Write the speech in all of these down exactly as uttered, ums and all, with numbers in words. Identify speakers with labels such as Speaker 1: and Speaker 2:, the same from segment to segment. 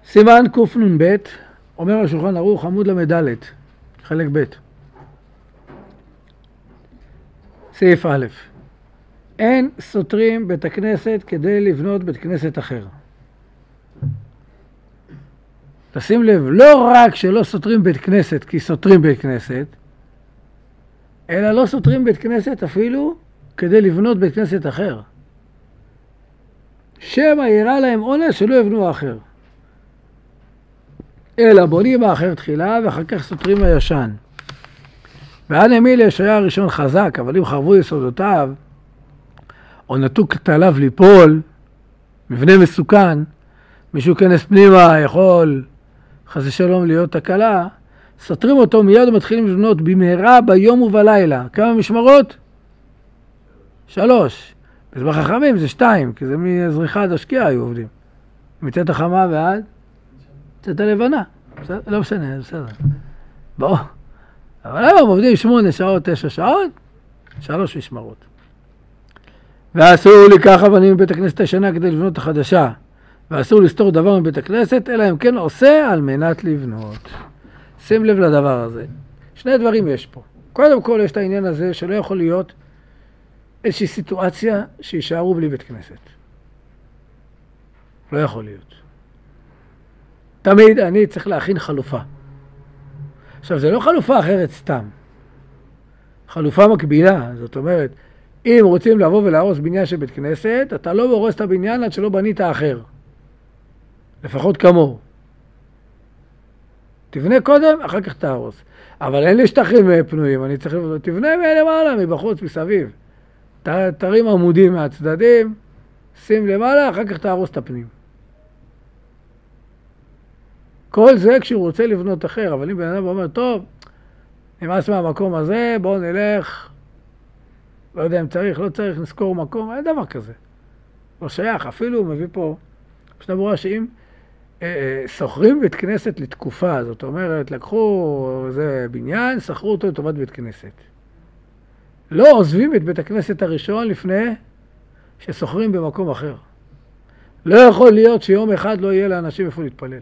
Speaker 1: סימן קנ"ב, אומר השולחן ערוך עמוד למד, חלק ב'. סעיף א', אין סותרים בית הכנסת כדי לבנות בית כנסת אחר. תשים לב, לא רק שלא סותרים בית כנסת כי סותרים בית כנסת, אלא לא סותרים בית כנסת אפילו כדי לבנות בית כנסת אחר. שמא יראה להם עונש שלא יבנו אחר. אלא בונים האחר תחילה ואחר כך סותרים הישן. ועד המילה שהיה הראשון חזק, אבל אם חרבו יסודותיו, או נטו כתליו ליפול, מבנה מסוכן, מישהו כנס פנימה יכול חס ושלום להיות תקלה, סותרים אותו מיד ומתחילים לבנות במהרה ביום ובלילה. כמה משמרות? שלוש. בזמן חכמים זה שתיים, כי זה מזריחה עד השקיעה היו עובדים. מצאת החמה ועד מצאת הלבנה. לא משנה, בסדר. בואו. אבל היום עובדים שמונה שעות, תשע שעות, שלוש משמרות. ואסור לקח אבנים מבית הכנסת הישנה כדי לבנות את החדשה. ואסור לסתור דבר מבית הכנסת, אלא אם כן עושה על מנת לבנות. שים לב לדבר הזה. שני דברים יש פה. קודם כל יש את העניין הזה שלא יכול להיות איזושהי סיטואציה שישארו בלי בית כנסת. לא יכול להיות. תמיד אני צריך להכין חלופה. עכשיו, זה לא חלופה אחרת סתם. חלופה מקבילה. זאת אומרת, אם רוצים לבוא ולהרוס בניין של בית כנסת, אתה לא הורס את הבניין עד שלא בנית אחר. לפחות כמוהו. תבנה קודם, אחר כך תהרוס. אבל אין לי שטחים פנויים, אני צריך לבנות. תבנה מלמעלה, מבחוץ, מסביב. ת, תרים עמודים מהצדדים, שים למעלה, אחר כך תהרוס את הפנים. כל זה כשהוא רוצה לבנות אחר, אבל אם בן אדם אומר, טוב, נמאס מהמקום הזה, בואו נלך, לא יודע אם צריך, לא צריך, נזכור מקום, אין דבר כזה. לא שייך, אפילו הוא מביא פה, פשוט אמורה שאם אה, אה, סוחרים בית כנסת לתקופה, זאת אומרת, לקחו איזה בניין, סחרו אותו לטובת בית כנסת. לא עוזבים את בית הכנסת הראשון לפני שסוחרים במקום אחר. לא יכול להיות שיום אחד לא יהיה לאנשים איפה להתפלל.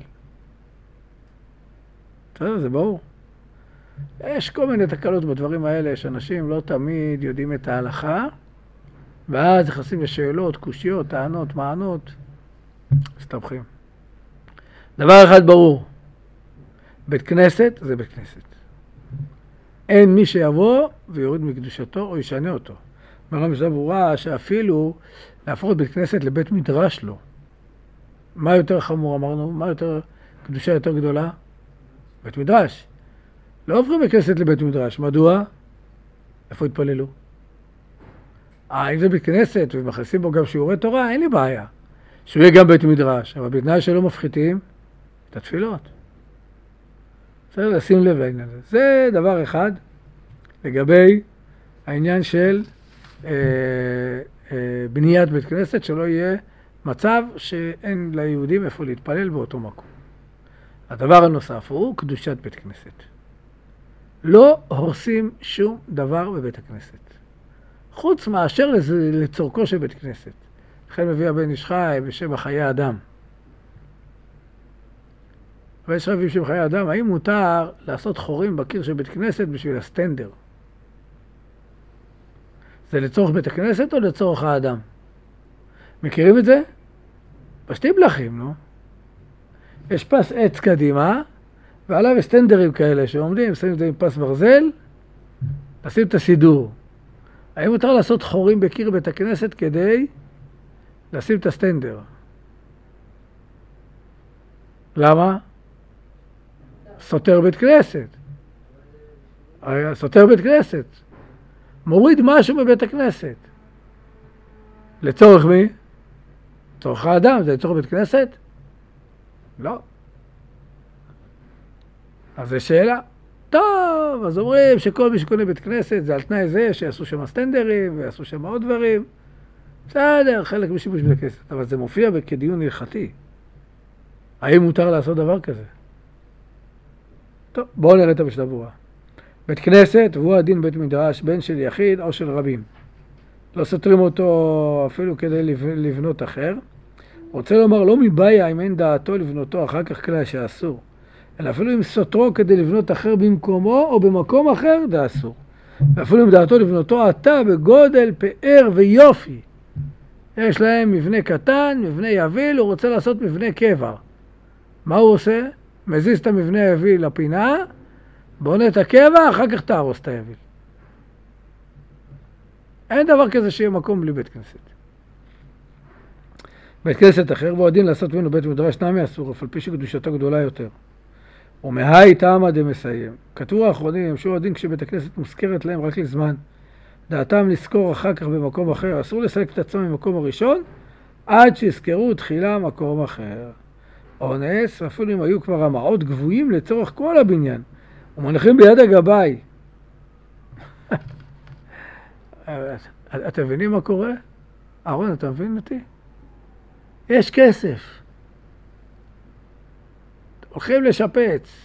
Speaker 1: בסדר, זה ברור. יש כל מיני תקלות בדברים האלה, שאנשים לא תמיד יודעים את ההלכה, ואז נכנסים לשאלות, קושיות, טענות, מענות, מסתבכים. דבר אחד ברור, בית כנסת זה בית כנסת. אין מי שיבוא ויוריד מקדושתו או ישנה אותו. אומר המשנה ברורה שאפילו להפוך את בית כנסת לבית מדרש לו. מה יותר חמור אמרנו? מה יותר, קדושה יותר גדולה? בית מדרש. לא הופכים בית כנסת לבית מדרש. מדוע? איפה התפללו? אה, אם זה בית כנסת ומכניסים בו גם שיעורי תורה, אין לי בעיה. שהוא יהיה גם בית מדרש. אבל בתנאי שלא מפחיתים את התפילות. צריך לשים לב לעניין הזה. זה דבר אחד לגבי העניין של אה, אה, בניית בית כנסת, שלא יהיה מצב שאין ליהודים איפה להתפלל באותו מקום. הדבר הנוסף הוא קדושת בית כנסת. לא הורסים שום דבר בבית הכנסת. חוץ מאשר לצורכו של בית כנסת. לכן מביא הבן איש חי בשם החיי אדם. ויש רבים שם חיי אדם, האם מותר לעשות חורים בקיר של בית כנסת בשביל הסטנדר? זה לצורך בית הכנסת או לצורך האדם? מכירים את זה? בשטיבלחים, נו. יש פס עץ קדימה, ועליו יש סטנדרים כאלה שעומדים, שמים את זה עם פס ברזל, לשים את הסידור. האם מותר לעשות חורים בקיר בית הכנסת כדי לשים את הסטנדר? למה? סותר בית כנסת. סותר בית כנסת. מוריד משהו מבית הכנסת. לצורך מי? לצורך האדם, זה לצורך בית כנסת? לא. אז זו שאלה. טוב, אז אומרים שכל מי שקונה בית כנסת זה על תנאי זה שיעשו שם סטנדרים ויעשו שם עוד דברים. בסדר, חלק משיבוש בית כנסת. אבל זה מופיע כדיון הלכתי. האם מותר לעשות דבר כזה? טוב, בואו נראה את המשנה ברורה. בית כנסת והוא הדין בית מדרש, בין של יחיד או של רבים. לא סותרים אותו אפילו כדי לבנות אחר. רוצה לומר, לא מבעיה אם אין דעתו לבנותו אחר כך כלל שאסור, אלא אפילו אם סותרו כדי לבנות אחר במקומו או במקום אחר, זה אסור. ואפילו אם דעתו לבנותו עתה בגודל, פאר ויופי. יש להם מבנה קטן, מבנה יביל, הוא רוצה לעשות מבנה קבר. מה הוא עושה? מזיז את המבנה היביל לפינה, בונה את הקבע, אחר כך תהרוס את היביל. אין דבר כזה שיהיה מקום בלי בית כנסת. בית כנסת אחר, בו הדין לעשות ממנו בית מדרש נמי אסור, אף על פי שקדושתו גדולה יותר. ומהי טעמא דמסיים. כתבו האחרונים, שהוא הדין כשבית הכנסת מוזכרת להם רק לזמן. דעתם לזכור אחר כך במקום אחר. אסור לסלק את עצמם ממקום הראשון, עד שיזכרו תחילה מקום אחר. אונס, אפילו אם היו כבר המעות גבוהים לצורך כל הבניין, ומונחים ביד הגבאי. אתם מבינים מה קורה? אהרון, אתה מבין אותי? יש כסף. הולכים לשפץ.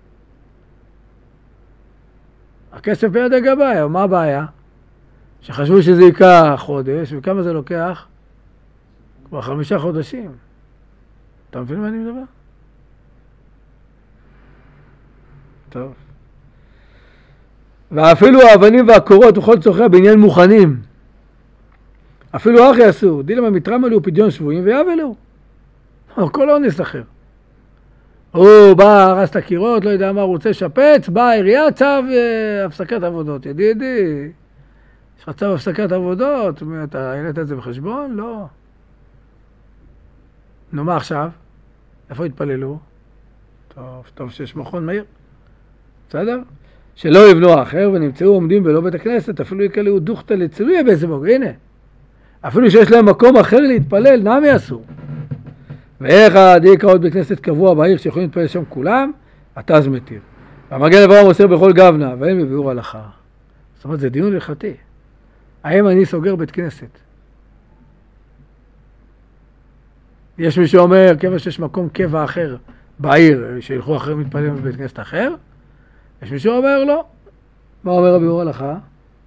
Speaker 1: הכסף ביד הגבאי, מה הבעיה? שחשבו שזה ייקח חודש, וכמה זה לוקח? כבר חמישה חודשים. אתה מבין מה אני מדבר? טוב. ואפילו האבנים והקורות וכל צורכי הבניין מוכנים. אפילו אחי אסור. דילמה מתרם עלו פדיון שבויים ויאבלו. כל אונס אחר. הוא בא, הרס את הקירות, לא יודע מה, הוא רוצה לשפץ, בא העירייה, צו אה, הפסקת עבודות. ידידי, יש לך צו הפסקת עבודות? אתה העלית את זה בחשבון? לא. נו, מה עכשיו? איפה התפללו? טוב, טוב שיש מכון מהיר. בסדר? שלא יבנו אחר ונמצאו עומדים בלא בית הכנסת, אפילו יקלעו דוכתא לצילויה באיזה בוג. הנה, אפילו שיש להם מקום אחר להתפלל, נמי אסור. ואיך יקרא עוד בית כנסת קבוע בעיר שיכולים להתפלל שם כולם, אתה אז מתיר. והמגן אברהם עושה בכל גבנה, ואין בביאור הלכה. זאת אומרת, זה דיון הלכתי. האם אני סוגר בית כנסת? יש מי שאומר, כיוון שיש מקום קבע אחר בעיר, שילכו אחרים להתפלל בבית כנסת אחר, יש מי שאומר לא. מה אומר הביאור הלכה?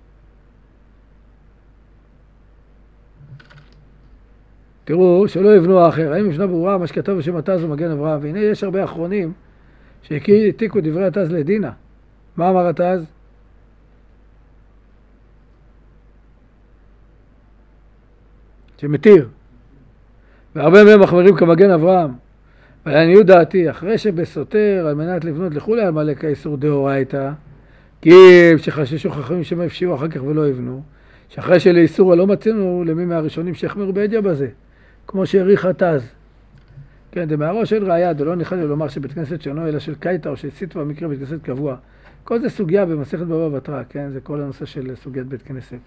Speaker 1: תראו, שלא יבנו אחר. האם יבנה ברורה מה שכתב בשם התז ומגן אברהם? והנה יש הרבה אחרונים שהעתיקו דברי התז לדינה. מה אמר התז? שמתיר. והרבה מהם מחמרים כמגן אברהם. ולעניות דעתי, אחרי שבסותר על מנת לבנות לכולי על מלא כאיסור דאורייתא, כי שחששו חכמים שמה הפשיעו אחר כך ולא יבנו, שאחרי שלאיסור לא מצינו למי מהראשונים שהחמירו בעדיה בזה, כמו שהעריך התז. כן, דמהרו של ראיה, דלא ניחד לומר שבית כנסת שונו אלא של קייטה או של סיטווה מקרה בית כנסת קבוע. כל זה סוגיה במסכת בבא בתרא, כן? זה כל הנושא של סוגיית בית כנסת.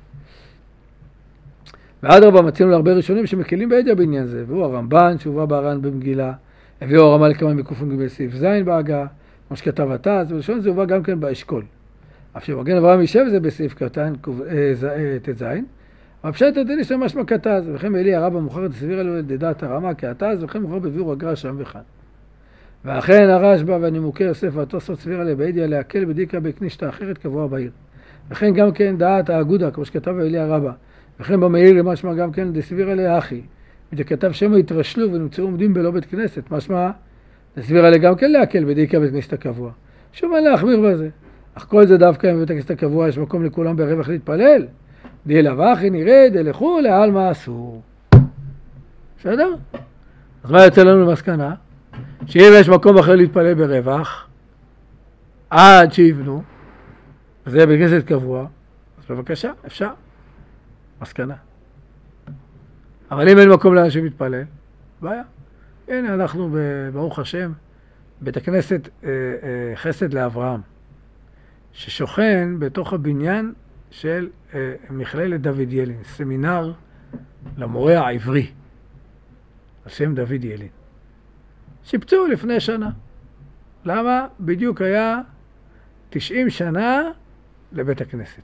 Speaker 1: ואדרבה מצינו להרבה ראשונים שמקלים בעדיה בעניין זה, והוא הרמב"ן שהובא בהר"ן במגילה, הביאו הרמ"א לקמא מקופ"ג סעיף ז' בהגה, כמו שכתב התז, ולשון זה הובא גם כן באשכול. אף שמגן אברהם יישב זה בסעיף קטן ט"ז, אבל פשט הדין יש להם משמע כתז, וכן מאלי הרב המוכרת הסביר עליו לדעת הרמ"א כהתז, וכן מוכר בביאור הגר"א שם וכאן. ואכן הרשב"א והנימוקי יוסף והתוספות סביר עליה בעדיה להקל בדיקה בקנישתא אחרת קבוע בעיר. וכן גם כן דעת האגודה, כמו שכתב מאלי הרבא, וכן במאיר משמע גם כן דסביר עליה אחי. וכתב שמא התרשלו ונמצאו עומדים בלא בית כנסת, משמע דסביר עליה גם כן להקל בדיקה בקנישתא קבוע. שוב אין להחמיר בזה. אך כל זה דווקא אם בבית הכנסת הקבוע יש מקום לכולם ברווח להתפלל. די לבחי נרד, הלכו לעל מה אסור. בסדר? אז מה יוצא לנו למסקנה? שאם יש מקום אחר להתפלל ברווח, עד שיבנו, וזה בית כנסת קבוע, אז בבקשה, אפשר. מסקנה. אבל אם אין מקום לאנשים להתפלל, בעיה. הנה אנחנו ברוך השם, בית הכנסת אה, אה, חסד לאברהם. ששוכן בתוך הבניין של אה, מכללת דוד ילין, סמינר למורה העברי, השם דוד ילין. שיפצו לפני שנה. למה? בדיוק היה תשעים שנה לבית הכנסת.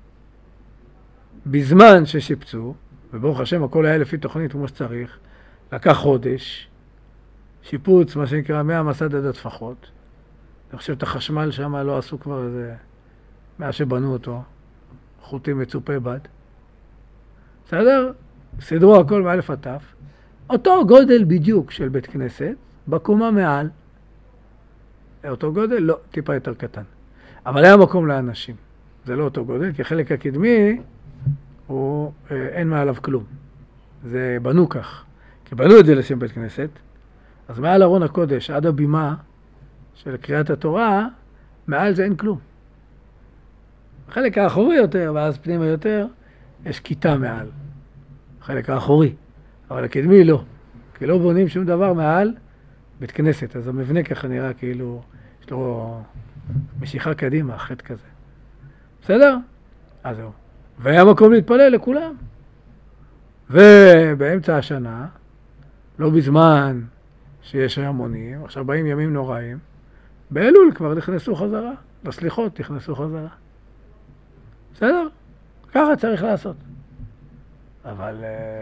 Speaker 1: בזמן ששיפצו, וברוך השם הכל היה לפי תוכנית כמו שצריך, לקח חודש, שיפוץ, מה שנקרא, מהמסד עד הטפחות. אני חושב את החשמל שם לא עשו כבר איזה, מאז שבנו אותו, חוטים מצופי בד. בסדר? סידרו הכל מאלף עד תף, אותו גודל בדיוק של בית כנסת, בקומה מעל. אותו גודל? לא, טיפה יותר קטן. אבל היה מקום לאנשים. זה לא אותו גודל, כי החלק הקדמי, הוא, אין מעליו כלום. זה בנו כך. כי בנו את זה לשם בית כנסת, אז מעל ארון הקודש, עד הבימה של קריאת התורה, מעל זה אין כלום. החלק האחורי יותר, ואז פנימה יותר, יש כיתה מעל. החלק האחורי. אבל הקדמי לא. כי לא בונים שום דבר מעל בית כנסת. אז המבנה ככה נראה כאילו, יש לו משיכה קדימה, חטא כזה. בסדר? אז זהו. והיה מקום להתפלל לכולם. ובאמצע השנה, לא בזמן שיש המונים, עכשיו באים ימים נוראים, באלול כבר נכנסו חזרה, בסליחות נכנסו חזרה. בסדר? ככה צריך לעשות. אבל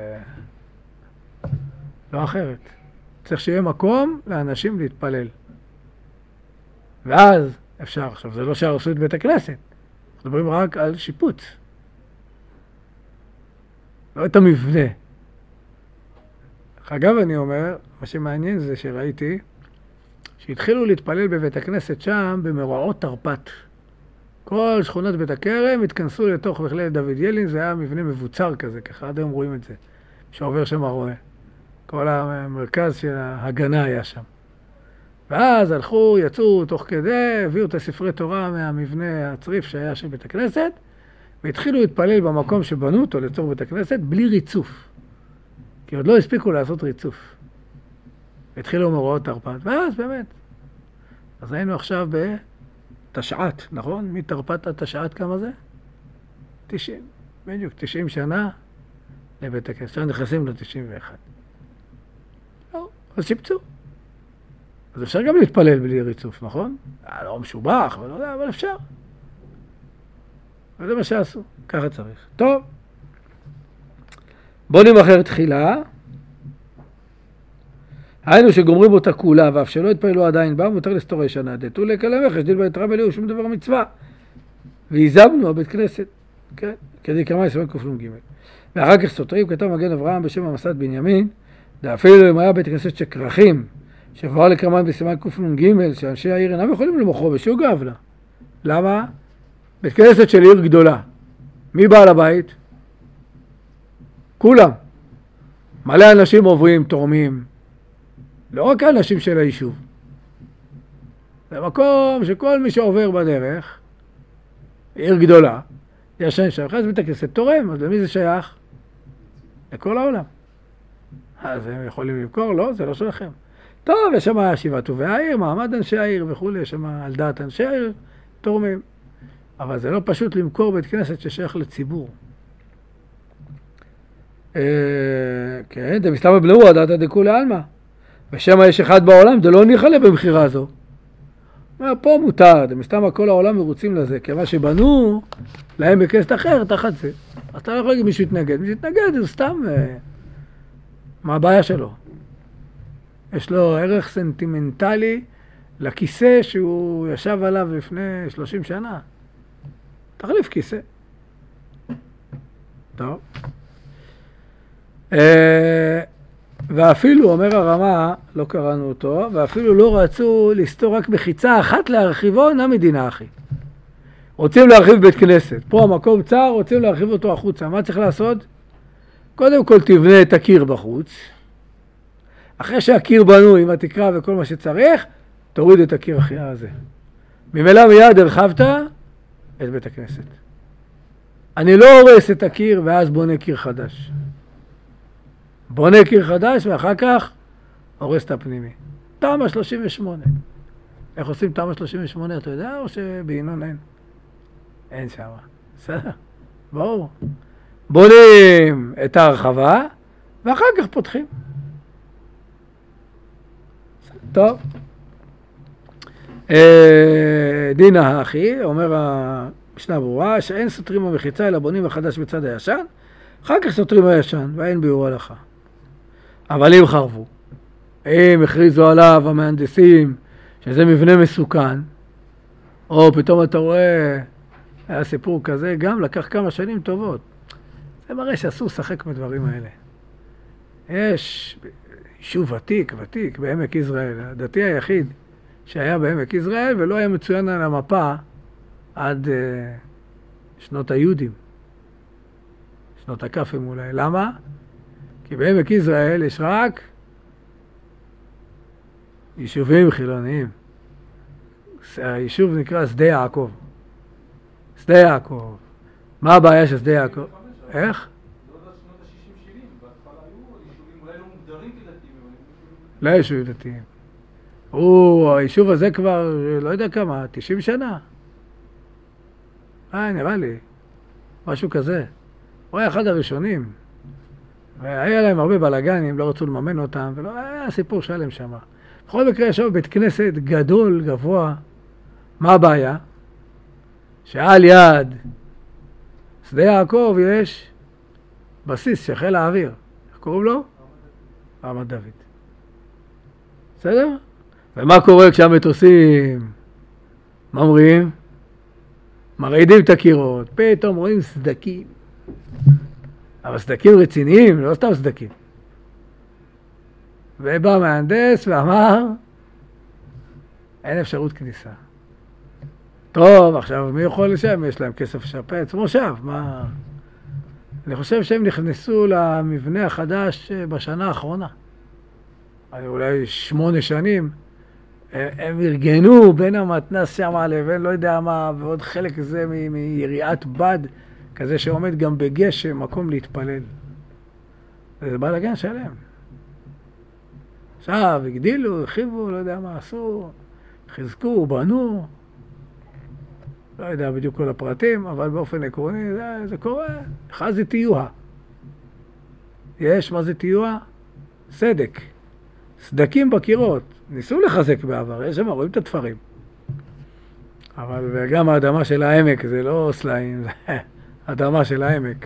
Speaker 1: לא אחרת. צריך שיהיה מקום לאנשים להתפלל. ואז אפשר, עכשיו זה לא שהרסו את בית הכנסת, אנחנו מדברים רק על שיפוץ. לא את המבנה. אגב, אני אומר, מה שמעניין זה שראיתי שהתחילו להתפלל בבית הכנסת שם במאורעות תרפ"ט. כל שכונות בית הכרם התכנסו לתוך מכללת דוד ילין, זה היה מבנה מבוצר כזה, ככה עד היום רואים את זה, שעובר שם הרואה. כל המרכז של ההגנה היה שם. ואז הלכו, יצאו תוך כדי, הביאו את הספרי תורה מהמבנה הצריף שהיה של בית הכנסת, והתחילו להתפלל במקום שבנו אותו לצורך בית הכנסת בלי ריצוף. כי עוד לא הספיקו לעשות ריצוף. התחילו מאורעות תרפ"ט, ואז באמת. אז היינו עכשיו בתשע"ט, נכון? מתרפ"ט עד תשע"ט כמה זה? תשעים, בדיוק, תשעים שנה לבית הכנסת. עכשיו נכנסים ל-תשעים ואחת. לא, אז שיפצו. אז אפשר גם להתפלל בלי ריצוף, נכון? לא משובח, אבל לא יודע, אבל אפשר. וזה מה שעשו, ככה צריך. טוב. בוא נמחר תחילה. היינו שגומרים אותה כולה, ואף שלא התפעלו עדיין בה, מותר לסתור ישנה. דתו לקלמך, שדיל ביתרה בליהו, שום דבר מצווה. והיזבנו הבית כנסת, כן? כדי כמה יסומן כפלום ג'. ואחר כך סותרים, כתב מגן אברהם בשם המסד בנימין, ואפילו אם היה בית כנסת שכרכים, שבואר לקרמן בסימן כפלום ג', שאנשי העיר אינם יכולים למוכרו בשוק גבלה. למה? בית כנסת של עיר גדולה. מי בעל הבית? כולם. מלא אנשים עוברים, תורמים. לא רק האנשים של היישוב. זה מקום שכל מי שעובר בדרך, עיר גדולה, ישן שם, אחרי זה בית הכנסת תורם, אז למי זה שייך? לכל העולם. אז הם יכולים למכור? לא, זה לא שלכם. טוב, יש שם שבעת טובי העיר, מעמד אנשי העיר וכו', יש שם על דעת אנשי העיר, תורמים. אבל זה לא פשוט למכור בית כנסת ששייך לציבור. כן, זה מסתבר בנאו, הדעת הדקו לאלמה. ושמה יש אחד בעולם, זה לא ניחלה במחירה הזו. פה מותר, זה מסתבר כל העולם מרוצים לזה, כי מה שבנו להם בכסת אחר, תחת זה. אז אתה לא יכול להגיד מישהו יתנגד, מישהו יתנגד, זה סתם, מה הבעיה שלו? יש לו ערך סנטימנטלי לכיסא שהוא ישב עליו לפני שלושים שנה. תחליף כיסא. טוב. ואפילו, אומר הרמה, לא קראנו אותו, ואפילו לא רצו לסתור רק מחיצה אחת להרחיבו, נה מדינה אחי. רוצים להרחיב בית כנסת. פה המקום צר, רוצים להרחיב אותו החוצה. מה צריך לעשות? קודם כל תבנה את הקיר בחוץ. אחרי שהקיר בנו עם התקרה וכל מה שצריך, תוריד את הקיר החייה הזה. ממילא מיד הרחבת את בית הכנסת. אני לא הורס את הקיר ואז בונה קיר חדש. בונה קיר חדש ואחר כך הורס את הפנימי. תמ"א שלושים ושמונה. איך עושים תמ"א שלושים ושמונה, אתה יודע, או שבעינון אין? אין שם. בסדר? ברור. בונים את ההרחבה ואחר כך פותחים. טוב. דינה האחי, אומר המשנה ברורה, שאין סותרים במחיצה אלא בונים החדש בצד הישן, אחר כך סותרים הישן, ואין ביאור הלכה. אבל אם חרבו, אם הכריזו עליו המהנדסים שזה מבנה מסוכן, או פתאום אתה רואה, היה סיפור כזה, גם לקח כמה שנים טובות. זה מראה שאסור לשחק בדברים האלה. יש יישוב ותיק, ותיק, בעמק יזרעאל, הדתי היחיד שהיה בעמק יזרעאל ולא היה מצוין על המפה עד uh, שנות היהודים, שנות הכפים אולי. למה? כי בעמק יזרעאל יש רק יישובים חילוניים. היישוב נקרא שדה יעקב. שדה יעקב. מה הבעיה של שדה יעקב? איך? לא יישובים דתיים. הוא, היישוב הזה כבר, לא יודע כמה, תשעים שנה. אה, נראה לי. משהו כזה. הוא היה אחד הראשונים. והיה להם הרבה בלגנים, לא רצו לממן אותם, ולא, היה סיפור שלם שם. בכל מקרה ישב בית כנסת גדול, גבוה. מה הבעיה? שעל יד שדה יעקב יש בסיס של חיל האוויר. איך קוראים לו? רמת דוד. בסדר? ומה קורה כשהמטוסים ממריאים? מרעידים את הקירות, פתאום רואים סדקים. אבל סדקים רציניים, לא סתם סדקים. ובא מהנדס ואמר, אין אפשרות כניסה. טוב, עכשיו מי יכול לשם? יש להם כסף לשפץ, מושב, מה? אני חושב שהם נכנסו למבנה החדש בשנה האחרונה. אולי שמונה שנים. הם ארגנו בין המתנ"ס שם לבין לא יודע מה, ועוד חלק זה מיריעת בד, כזה שעומד גם בגשם, מקום להתפלל. זה בלגן שלם. עכשיו, הגדילו, הרחיבו, לא יודע מה עשו, חזקו, בנו. לא יודע בדיוק כל הפרטים, אבל באופן עקרוני זה, זה קורה. אחד זה טיוע. יש, מה זה טיוע? סדק. סדקים בקירות. ניסו לחזק בעבר, יש שם, רואים את התפרים. אבל גם האדמה של העמק, זה לא סלעים, זה האדמה של העמק.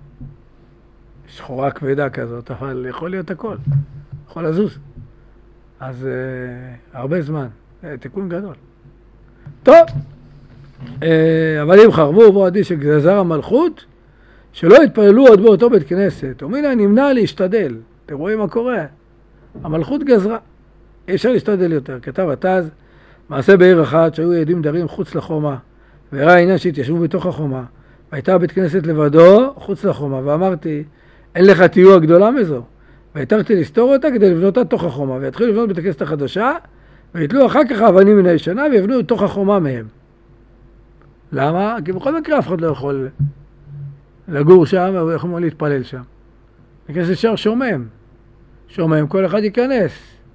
Speaker 1: שחורה כבדה כזאת, אבל יכול להיות הכל. יכול לזוז. אז uh, הרבה זמן. זה תיקון גדול. טוב. Uh, אבל אם חרבו בו עדי שגזר המלכות, שלא יתפללו עוד באותו בית כנסת. ומינה נמנע להשתדל. אתם רואים מה קורה? המלכות גזרה. אי אפשר להשתדל יותר. כתב התז, מעשה בעיר אחת שהיו יהודים דרים חוץ לחומה, והראה העניין שהתיישבו בתוך החומה, והייתה בית כנסת לבדו חוץ לחומה, ואמרתי, אין לך טיוע גדולה מזו. והתרתי לסתור אותה כדי לבנות אותה תוך החומה, ויתחילו לבנות בית הכנסת החדשה, ויתלו אחר כך אבנים מן הישנה, ויבנו את תוך החומה מהם. למה? כי בכל מקרה אף אחד לא יכול לגור שם, או יכול להתפלל שם. בית כנסת שר שומם. שומם, כל אחד ייכנס.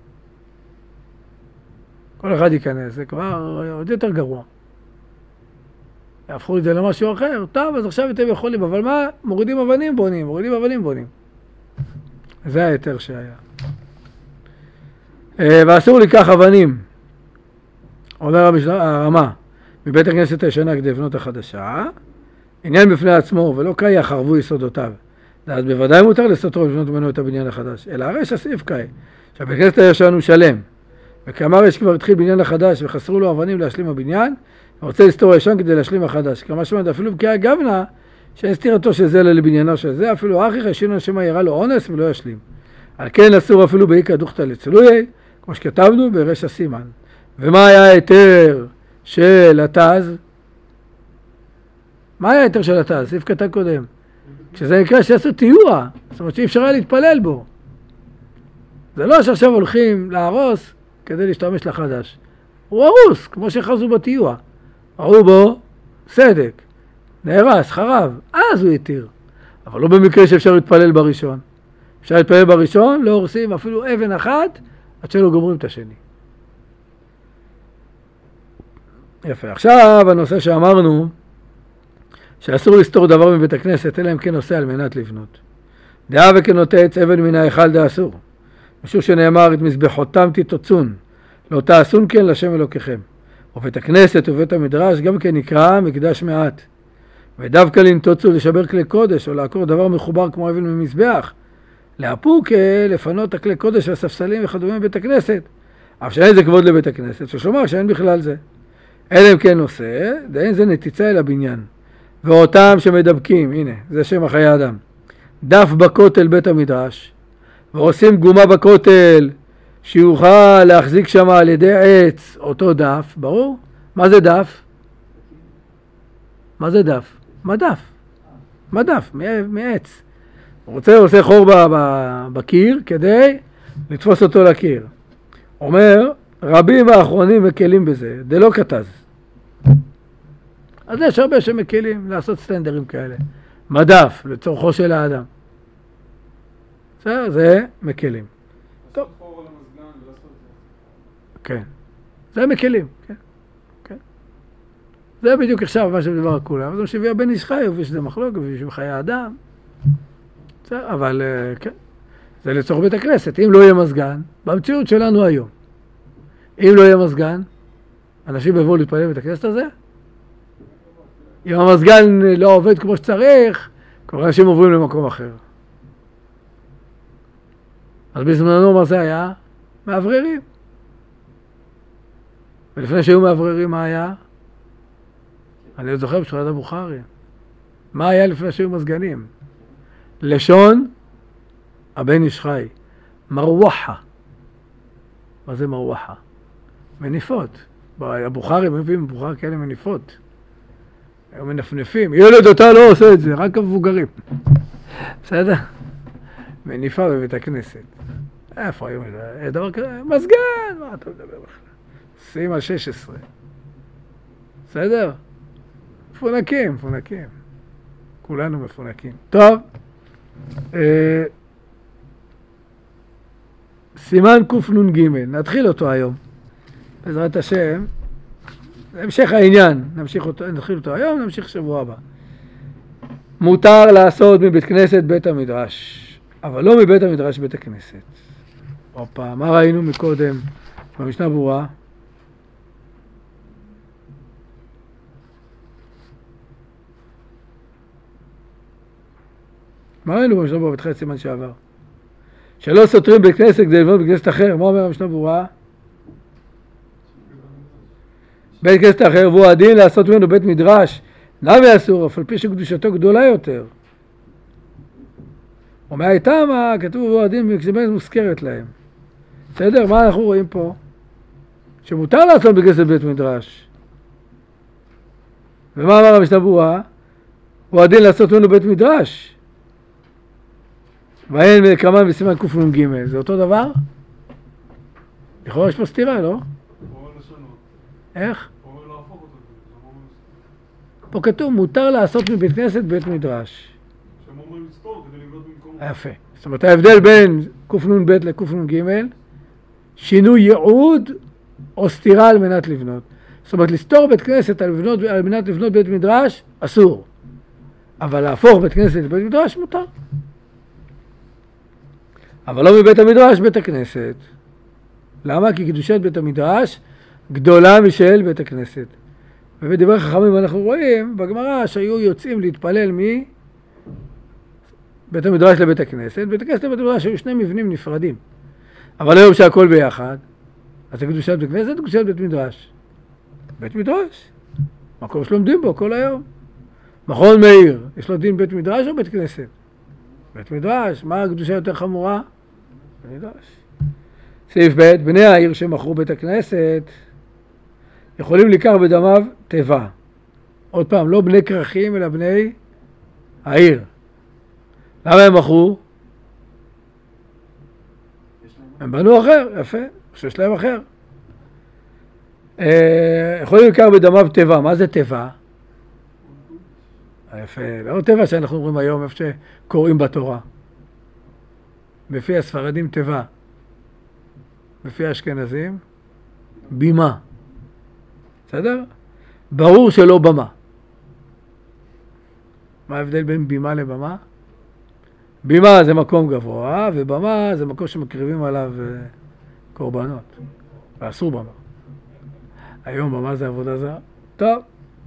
Speaker 1: כל אחד ייכנס, זה כבר עוד יותר גרוע. יהפכו את זה למשהו אחר, טוב, אז עכשיו אתם יכולים, אבל מה? מורידים אבנים בונים, מורידים אבנים בונים. זה היתר שהיה. ואסור לקח אבנים, אומר הרמה, מבית הכנסת הישנה כדי לבנות החדשה, עניין בפני עצמו, ולא קאי יחרבו יסודותיו. אז בוודאי מותר לסתרו לבנות ממנו את הבניין החדש, אלא הרי שסעיף קאי, שהבית הכנסת הישן הוא שלם, וכאמר יש כבר התחיל בניין החדש וחסרו לו אבנים להשלים הבניין, ורוצה לסתור הישן כדי להשלים החדש. כמה שמעת, אפילו בקיאה גבנה, שאין סתירתו של זה לבניינו של זה, אפילו אחי חשינו השם יראה לו אונס ולא ישלים. על כן אסור אפילו באיקא דוכתא לצלויי, כמו שכתבנו ברש הסימן. ומה היה היתר של התז? מה היה היתר של התז? סעיף קטן קודם. כשזה נקרא שיעשו טיוע, זאת אומרת שאי אפשר היה להתפלל בו. זה לא שעכשיו הולכים להרוס כדי להשתמש לחדש. הוא הרוס, כמו שחזו בטיוע. ראו בו סדק, נהרס, חרב, אז הוא יתיר. אבל לא במקרה שאפשר להתפלל בראשון. אפשר להתפלל בראשון, לא הורסים אפילו אבן אחת, עד שלא גומרים את השני. יפה. עכשיו הנושא שאמרנו, שאסור לסתור דבר מבית הכנסת, אלא אם כן עושה על מנת לבנות. דעה וכנותץ אבן מן ההיכל דאסור. משהו שנאמר את מזבחותם תתוצון, לא תעשון כן לשם אלוקיכם. ובית הכנסת ובית המדרש גם כן נקרא מקדש מעט. ודווקא לנתוצו לשבר כלי קודש, או לעקור דבר מחובר כמו אבן ממזבח, להפוק לפנות הכלי קודש והספסלים וכדומה בבית הכנסת. אף שאין זה כבוד לבית הכנסת, ששומר שאין בכלל זה. אלא אם כן עושה, דאין זה נתיצה אל הבניין. ואותם שמדבקים, הנה, זה שם החיי האדם. דף בכותל בית המדרש, ועושים גומה בכותל, שיוכל להחזיק שם על ידי עץ אותו דף, ברור? מה זה דף? מה זה דף? מדף. מדף, מעץ. הוא רוצה, עושה חור בקיר כדי לתפוס אותו לקיר. אומר, רבים האחרונים מקלים בזה, זה לא כתז. אז יש הרבה שמקלים לעשות סטנדרים כאלה. מדף, לצורכו של האדם. זה, זה מקלים. טוב. כן. זה מקלים, כן. כן. זה בדיוק עכשיו מה שמדבר כולם. אז הוא שביא הבן איש חי, ושזה מחלוק, ושזה חיי אדם. זה, אבל, כן. זה לצורך בית הכנסת. אם לא יהיה מזגן, במציאות שלנו היום, אם לא יהיה מזגן, אנשים יבואו להתפלל בית הכנסת הזה, אם המזגן לא עובד כמו שצריך, כבר אנשים עוברים למקום אחר. אז בזמנו מה זה היה? מאווררים. ולפני שהיו מאווררים מה היה? אני זוכר בשכונת הבוכרי. מה היה לפני שהיו מזגנים? לשון הבן איש חי. מרווחה. מה זה מרווחה? מניפות. הבוכרי מביאים בבוכר כאלה מניפות. הם מנפנפים. ילד אתה לא עושה את זה, רק המבוגרים. בסדר? מניפה בבית הכנסת. איפה היום זה? דבר כזה, מזגן, מה אתה מדבר בכלל? שים על שש עשרה. בסדר? מפונקים, מפונקים. כולנו מפונקים. טוב. אה, סימן קנ"ג, נתחיל אותו היום. בעזרת השם. המשך העניין, נמשיך אותו, נתחיל אותו היום, נמשיך שבוע הבא. מותר לעשות מבית כנסת בית המדרש, אבל לא מבית המדרש בית הכנסת. אופה, מה ראינו מקודם במשנה ברורה? מה ראינו במשנה ברורה בתחילת סימן שעבר? שלא סותרים בית כנסת כדי לבנות בית כנסת אחר. מה אומר המשנה ברורה? בית כנסת אחר, והוא הדין לעשות ממנו בית מדרש, למה אסור, אף על פי שקדושתו גדולה יותר. ומהאיתם, כתוב והוא הדין, כשבאמת מוזכרת להם. בסדר? מה אנחנו רואים פה? שמותר לעשות בית כנסת בית מדרש. ומה אמר המשנה ברורה? הוא הדין לעשות ממנו בית מדרש. ואין כמה בסימן קנ"ג. זה אותו דבר? לכאורה יש פה סתירה, לא? איך? פה כתוב, מותר לעשות מבית כנסת בית מדרש.
Speaker 2: שהם אומרים לסתור כדי לבנות במקום.
Speaker 1: יפה. זאת אומרת, ההבדל בין קנ"ב לקנ"ג, שינוי ייעוד או סתירה על מנת לבנות. זאת אומרת, לסתור בית כנסת על, לבנות, על מנת לבנות בית מדרש, אסור. אבל להפוך בית כנסת לבית מדרש, מותר. אבל לא מבית המדרש, בית הכנסת. למה? כי קדושת בית המדרש גדולה משל בית הכנסת. ובדברי חכמים אנחנו רואים בגמרא שהיו יוצאים להתפלל מבית המדרש לבית הכנסת. בית הכנסת לבית המדרש היו שני מבנים נפרדים. אבל היום שהכל ביחד, אז זה קדושת בית כנסת, קדושת בית מדרש. בית מדרש, מקום שלומדים בו כל היום. מכון מאיר, יש לו דין בית מדרש או בית כנסת? בית מדרש, מה הקדושה יותר חמורה? בית מדרש. סעיף ב', בני העיר שמכרו בית הכנסת, יכולים לקח בדמיו טבע. עוד פעם, לא בני כרכים, אלא בני העיר. למה הם מכרו? הם בנו אחר, יפה, שיש להם אחר. אה, יכולים לקח בדמיו טבע. מה זה טבע? יפה, לא טבע שאנחנו אומרים היום, איפה שקוראים בתורה. בפי הספרדים טבע. בפי האשכנזים, בימה. בסדר? ברור שלא במה. מה ההבדל בין בימה לבמה? בימה זה מקום גבוה, ובמה זה מקום שמקריבים עליו קורבנות. ואסור במה. היום במה זה עבודה זרה. טוב.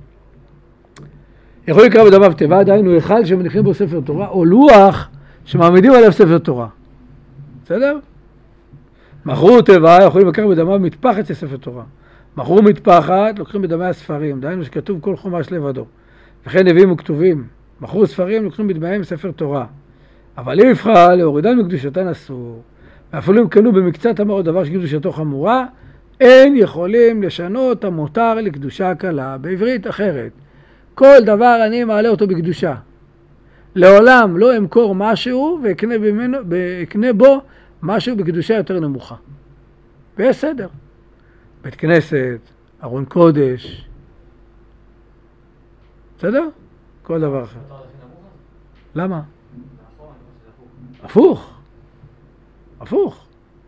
Speaker 1: יכול לקרוא בדמיו טבע, דהיינו היכל שמניחים בו ספר תורה, או לוח שמעמידים עליו ספר תורה. בסדר? מכרו טבע, יכולים לקרוא בדמיו מטפחת של ספר תורה. מכרו מטפחת, לוקחים בדמי הספרים, דהיינו שכתוב כל חומש לבדו. וכן נביאים וכתובים. מכרו ספרים, לוקחים בדמיהם ספר תורה. אבל אם יבחר להורידן מקדושתן אסור, ואפילו אם קנו במקצת המעות דבר שקדושתו חמורה, אין יכולים לשנות המותר לקדושה קלה. בעברית אחרת, כל דבר אני מעלה אותו בקדושה. לעולם לא אמכור משהו ואקנה, במנו, ואקנה בו משהו בקדושה יותר נמוכה. ויש סדר. בית כנסת, ארון קודש. בסדר? כל דבר אחר. למה? הפוך. הפוך.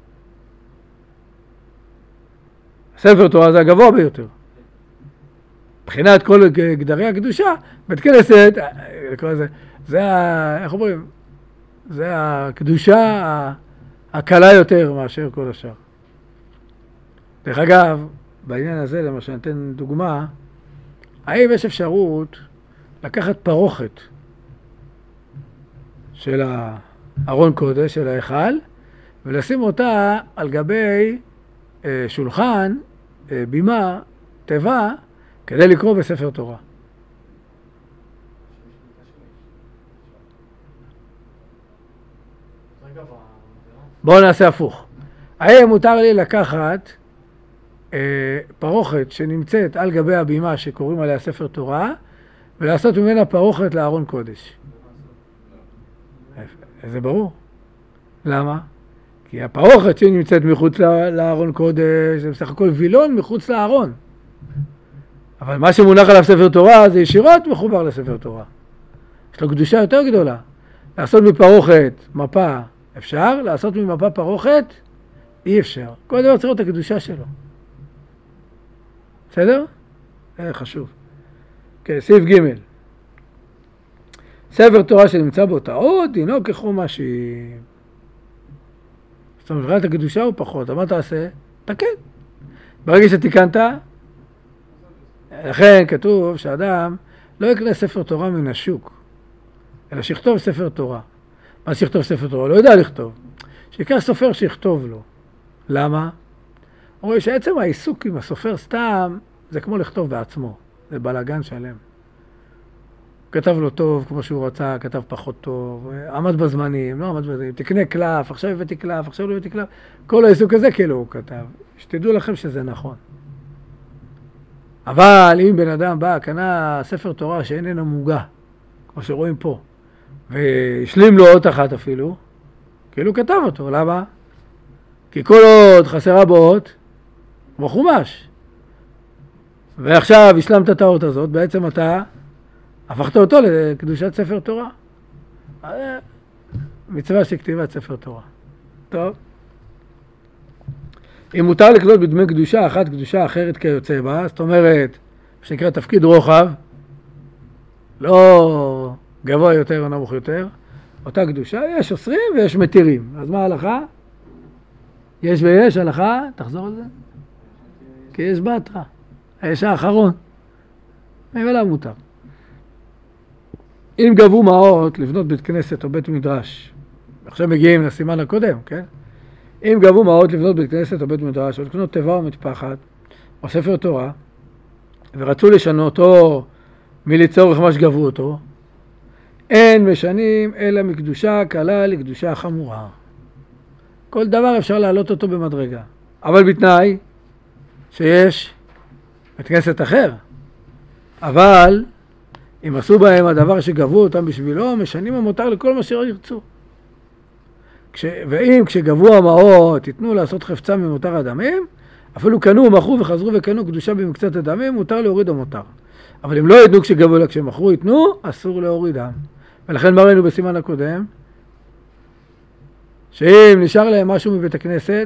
Speaker 1: ספר תורה זה הגבוה ביותר. מבחינת כל גדרי הקדושה, בית כנסת, זה, זה ה, איך אומרים? זה הקדושה הקלה יותר מאשר כל השאר. דרך אגב, בעניין הזה, למשל, נתן דוגמה, האם יש אפשרות לקחת פרוכת של הארון קודש, של ההיכל, ולשים אותה על גבי אה, שולחן, אה, בימה, טבע, כדי לקרוא בספר תורה. בואו נעשה הפוך. האם מותר לי לקחת אה, פרוכת שנמצאת על גבי הבימה שקוראים עליה ספר תורה, ולעשות ממנה פרוכת לארון קודש? זה ברור. למה? כי הפרוכת שנמצאת מחוץ לארון קודש, זה בסך הכל וילון מחוץ לארון. אבל מה שמונח עליו ספר תורה זה ישירות מחובר לספר תורה. יש לו קדושה יותר גדולה. לעשות מפרוכת מפה אפשר, לעשות ממפה פרוכת אי אפשר. כל דבר צריך את הקדושה שלו. בסדר? זה חשוב. כן, סעיף ג' ספר תורה שנמצא בו טעות, דינו כחומשים. זאת אומרת, מבחינת הקדושה הוא פחות. מה תעשה? תקן. ברגע שתיקנת, לכן כתוב שאדם לא יקנה ספר תורה מן השוק, אלא שיכתוב ספר תורה. מה שיכתוב ספר תורה? לא יודע לכתוב. שיקח סופר שיכתוב לו. למה? הוא רואה שעצם העיסוק עם הסופר סתם, זה כמו לכתוב בעצמו. זה בלגן שלם. כתב לו טוב כמו שהוא רצה, כתב פחות טוב, עמד בזמנים, לא עמד בזמנים, תקנה קלף, עכשיו הבאתי קלף, עכשיו לא הבאתי קלף. כל העיסוק הזה כאילו הוא כתב. שתדעו לכם שזה נכון. אבל אם בן אדם בא, קנה ספר תורה שאיננו מוגע, כמו שרואים פה, והשלים לו אות אחת אפילו, כאילו כתב אותו. למה? כי כל עוד חסרה בו אות, כמו חומש. ועכשיו השלמת את האות הזאת, בעצם אתה הפכת אותו לקדושת ספר תורה. מצווה שכתיבת ספר תורה. טוב. אם מותר לקנות בדמי קדושה אחת, קדושה אחרת כיוצא בה, זאת אומרת, שנקרא תפקיד רוחב, לא גבוה יותר או נמוך יותר, אותה קדושה, יש אוסרים ויש מתירים. אז מה ההלכה? יש ויש הלכה, תחזור על זה. כי יש בתרא, יש האחרון. ממילא מותר. אם גבו מעות לבנות בית כנסת או בית מדרש, עכשיו מגיעים לסימן הקודם, כן? אם גבו מעות לבנות בית כנסת או בית מדרש, או לקנות תיבה או מטפחת, או ספר תורה, ורצו לשנותו מלצורך מה שגבו אותו, אין משנים אלא מקדושה קלה לקדושה חמורה. כל דבר אפשר להעלות אותו במדרגה, אבל בתנאי שיש בית כנסת אחר. אבל אם עשו בהם הדבר שגבו אותם בשבילו, משנים המותר לכל מה שירצו. כש... ואם כשגבו המעות יתנו לעשות חפצה ממותר הדמים, אפילו קנו ומכרו וחזרו וקנו קדושה במקצת הדמים, מותר להוריד המותר. אבל אם לא יתנו כשגבו אלא כשמכרו יתנו, אסור להורידם. ולכן מה ראינו בסימן הקודם? שאם נשאר להם משהו מבית הכנסת,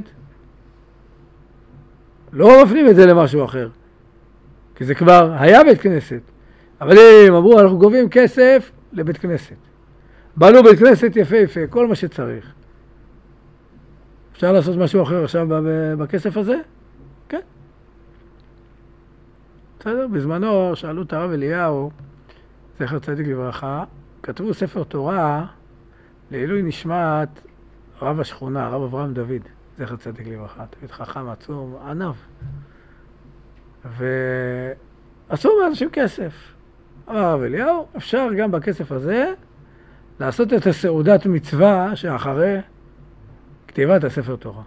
Speaker 1: לא מפנים את זה למשהו אחר. כי זה כבר היה בית כנסת. אבל אם אמרו, אנחנו גובים כסף לבית כנסת. בנו בית כנסת יפה יפה, כל מה שצריך. אפשר לעשות משהו אחר עכשיו בכסף הזה? כן. בסדר? בזמנו שאלו את הרב אליהו, זכר צדיק לברכה, כתבו ספר תורה לעילוי נשמת רב השכונה, רב אברהם דוד, זכר צדיק לברכה, תמיד חכם עצום, ענב. ועשו מאנשים כסף. אמר הרב אליהו, אפשר גם בכסף הזה לעשות את הסעודת מצווה שאחרי כתיבת הספר תורה.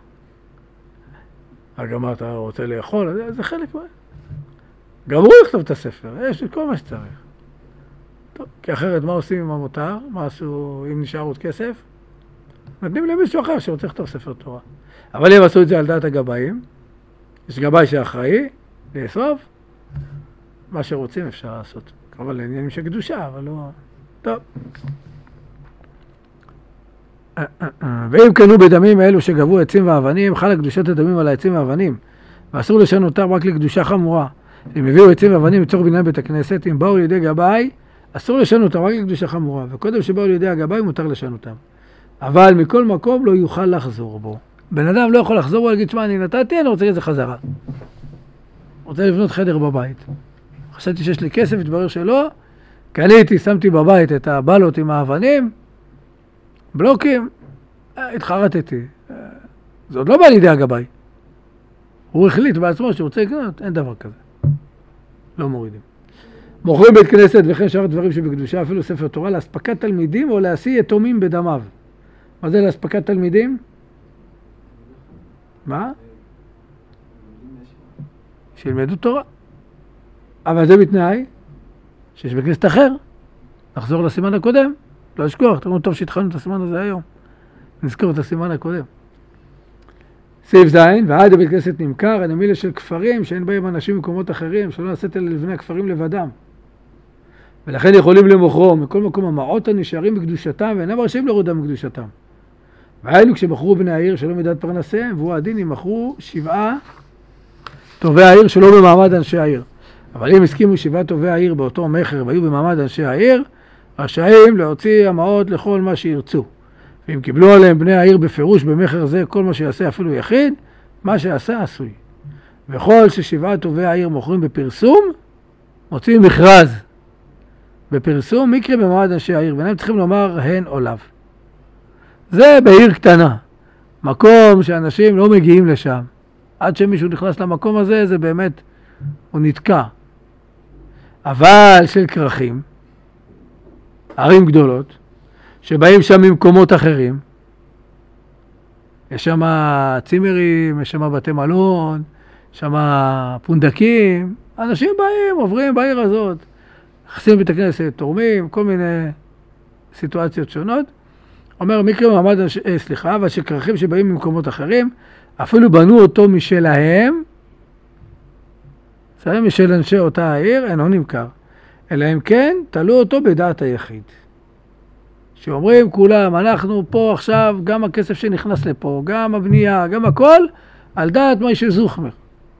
Speaker 1: גם אתה רוצה לאכול, זה, זה חלק מה. גם הוא יכתוב את הספר, יש את כל מה שצריך. טוב, כי אחרת מה עושים עם המותר? מה עשו אם נשאר עוד כסף? נותנים למישהו אחר שרוצה לכתוב ספר תורה. אבל הם עשו את זה על דעת הגבאים. יש גבאי שאחראי לאסוף. מה שרוצים אפשר לעשות. אבל לעניינים של קדושה, אבל לא... טוב. ואם קנו בדמים אלו שגבו עצים ואבנים, חלה קדושת הדמים על העצים ואבנים, ואסור לשנותם רק לקדושה חמורה. אם הביאו עצים ואבנים לצורך בניין בית הכנסת, אם באו לידי גבאי, אסור לשנותם רק לקדושה חמורה, וקודם שבאו לידי הגבאי מותר לשנותם. אבל מכל מקום לא יוכל לחזור בו. בן אדם לא יכול לחזור בו ולהגיד, שמה, אני נתתי, אני רוצה את זה חזרה. רוצה לבנות חדר בבית. חשבתי שיש לי כסף, התברר שלא, קניתי, שמתי בבית את הבלות עם האבנים, בלוקים, התחרטתי. זה עוד לא בא לידי הגבאי. הוא החליט בעצמו שהוא רוצה לקנות, אין דבר כזה. לא מורידים. מוכרים בית כנסת וכן שאר דברים שבקדושה, אפילו ספר תורה, להספקת תלמידים או להשיא יתומים בדמיו. מה זה להספקת תלמידים? מה? שילמדו תורה. אבל זה בתנאי שיש בכנסת אחר. נחזור לסימן הקודם. לא אשכוח, תראו טוב שהתחלנו את הסימן הזה היום. נזכור את הסימן הקודם. סעיף זין, ועד הבית כנסת נמכר, הנמילה של כפרים שאין בהם אנשים במקומות אחרים, שלא נעשית אלה לבני הכפרים לבדם. ולכן יכולים למוכרו, מכל מקום המעות הנשארים בקדושתם, ואינם רשאים להורדם בקדושתם. והיינו כשמכרו בני העיר שלא מידת פרנסיהם, והוא הדין אם מכרו שבעה טובי העיר שלא במעמד אנשי העיר. אבל אם הסכימו שבעה טובי העיר באותו מחר והיו במעמד אנשי העיר, רשאים להוציא המעות לכל מה שירצו. ואם קיבלו עליהם בני העיר בפירוש במחר זה כל מה שיעשה אפילו יחיד, מה שעשה עשוי. וכל ששבעה טובי העיר מוכרים בפרסום, מוציאים מכרז. בפרסום מקרה במעמד אנשי העיר, ואינם צריכים לומר הן או לאו. זה בעיר קטנה, מקום שאנשים לא מגיעים לשם. עד שמישהו נכנס למקום הזה, זה באמת, הוא נתקע. אבל של כרכים, ערים גדולות, שבאים שם ממקומות אחרים, יש שם צימרים, יש שם בתי מלון, יש שם פונדקים, אנשים באים, עוברים בעיר הזאת, נכנסים בית הכנסת, תורמים, כל מיני סיטואציות שונות. אומר מקרה מעמד, אה, סליחה, אבל שכרכים שבאים ממקומות אחרים, אפילו בנו אותו משלהם, זה משל אנשי אותה העיר, אינו נמכר. אלא אם כן, תלו אותו בדעת היחיד. שאומרים כולם, אנחנו פה עכשיו, גם הכסף שנכנס לפה, גם הבנייה, גם הכל, על דעת מוישה זוכמר.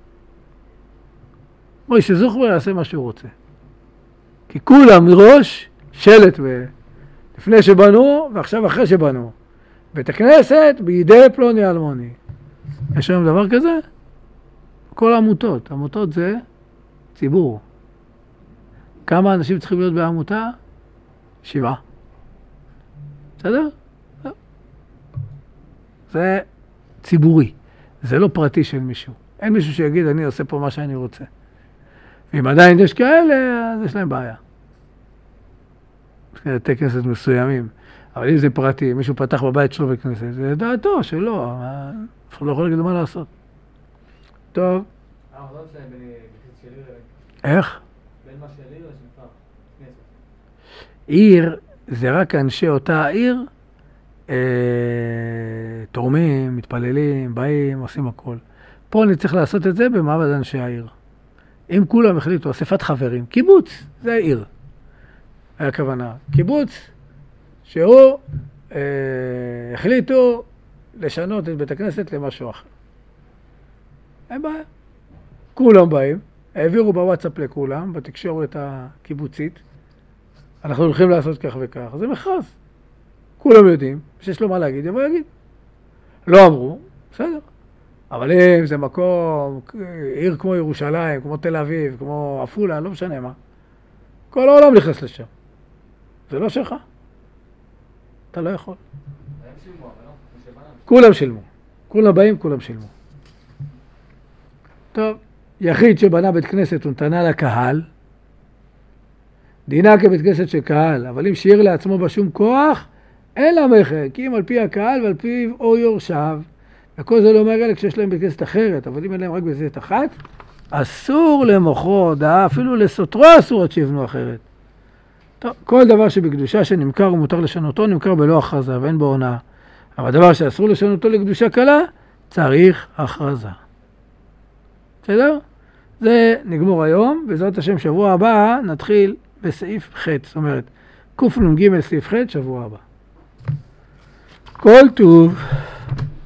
Speaker 1: מוישה זוכמר יעשה מה שהוא רוצה. כי כולם מראש שלט ב... לפני שבנו, ועכשיו אחרי שבנו. בית הכנסת בידי פלוני אלמוני. יש היום דבר כזה? כל העמותות. עמותות זה ציבור. כמה אנשים צריכים להיות בעמותה? שבעה. בסדר? זה ציבורי. זה לא פרטי של מישהו. אין מישהו שיגיד, אני עושה פה מה שאני רוצה. ואם עדיין יש כאלה, אז יש להם בעיה. בתי כנסת מסוימים. אבל אם זה פרטי, מישהו פתח בבית שלו בכנסת, זה דעתו שלא. אף לא יכול להגיד מה לעשות. טוב. איך?
Speaker 3: בין מה של עיר לשנפר.
Speaker 1: עיר זה רק אנשי אותה העיר, אה, תורמים, מתפללים, באים, עושים הכל. פה אני צריך לעשות את זה במעמד אנשי העיר. אם כולם החליטו, אספת חברים, קיבוץ, זה עיר. היה הכוונה. קיבוץ שהוא אה, החליטו לשנות את בית הכנסת למשהו אחר. אין בעיה. כולם באים, העבירו בוואטסאפ לכולם, בתקשורת הקיבוצית, אנחנו הולכים לעשות כך וכך, זה מכרז. כולם יודעים, שיש לו מה להגיד, יבוא יגיד. לא אמרו, בסדר. אבל אם זה מקום, עיר כמו ירושלים, כמו תל אביב, כמו עפולה, לא משנה מה. כל העולם נכנס לשם. זה לא שלך. אתה לא יכול. כולם שילמו. כולם באים, כולם שילמו. טוב, יחיד שבנה בית כנסת ונתנה לקהל, דינה כבית כנסת של קהל, אבל אם שיר לעצמו בשום כוח, אין לה מכר, כי אם על פי הקהל ועל פי או יורשיו, וכל זה לא אומר אלה כשיש להם בית כנסת אחרת, אבל אם אין להם רק בית כנסת אחת, אסור למוכרו הודעה, אפילו לסותרו אסור עד שיבנו אחרת. טוב, כל דבר שבקדושה שנמכר ומותר לשנותו, נמכר בלא הכרזה ואין בו הונאה. אבל דבר שאסור לשנותו לקדושה קלה, צריך הכרזה. בסדר? זה נגמור היום, בעזרת השם שבוע הבא נתחיל בסעיף ח', זאת אומרת, קנ"ג סעיף ח' שבוע הבא. כל טוב.